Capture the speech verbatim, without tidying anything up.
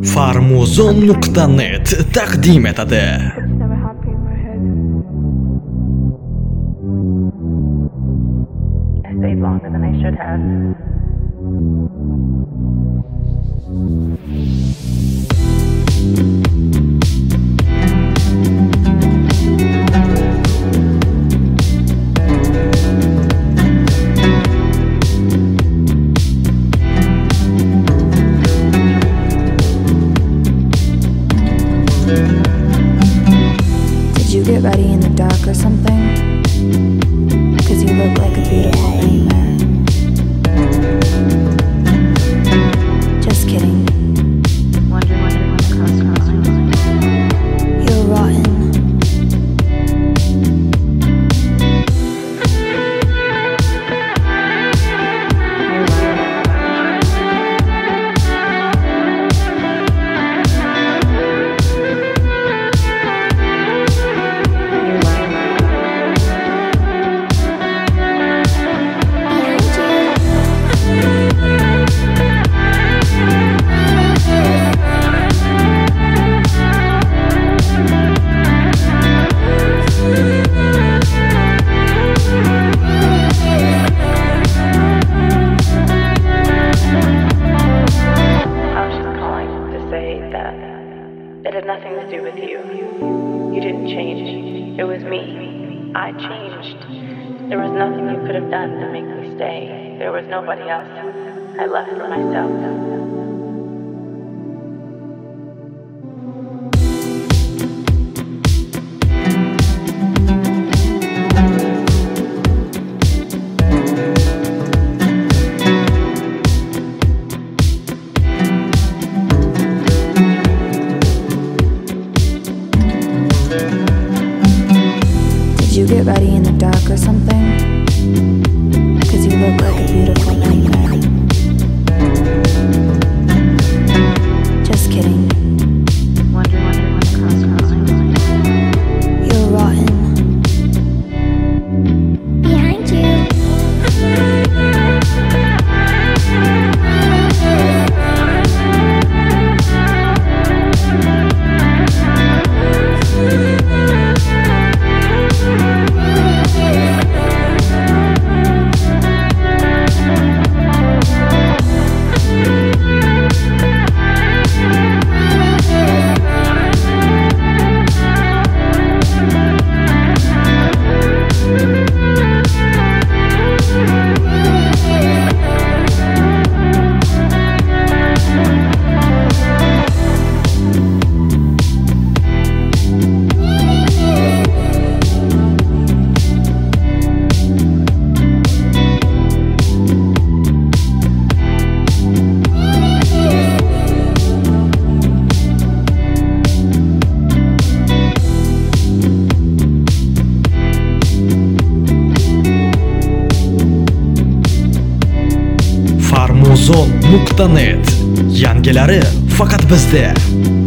farmuzon nuqta net taqdim etadi. I stayed longer than I should have. Did you get ready in the dark or something? 'Cause you look like a beautiful nightmare. Just kidding. Wonder, wonder, wonder, cross, cross, cross. You're rotten. It had nothing to do with you. You didn't change. It was me. I changed. There was nothing you could have done to make me stay. There was nobody else. I left for myself. Did you get ready in the dark or something? 'Cause you look like a beautiful nightmare. Just kidding. Wonder, wonder, wonder, cross, cross, cross. You're rotten. Behind you. farmuzon nuqta net yangilari faqat bizda.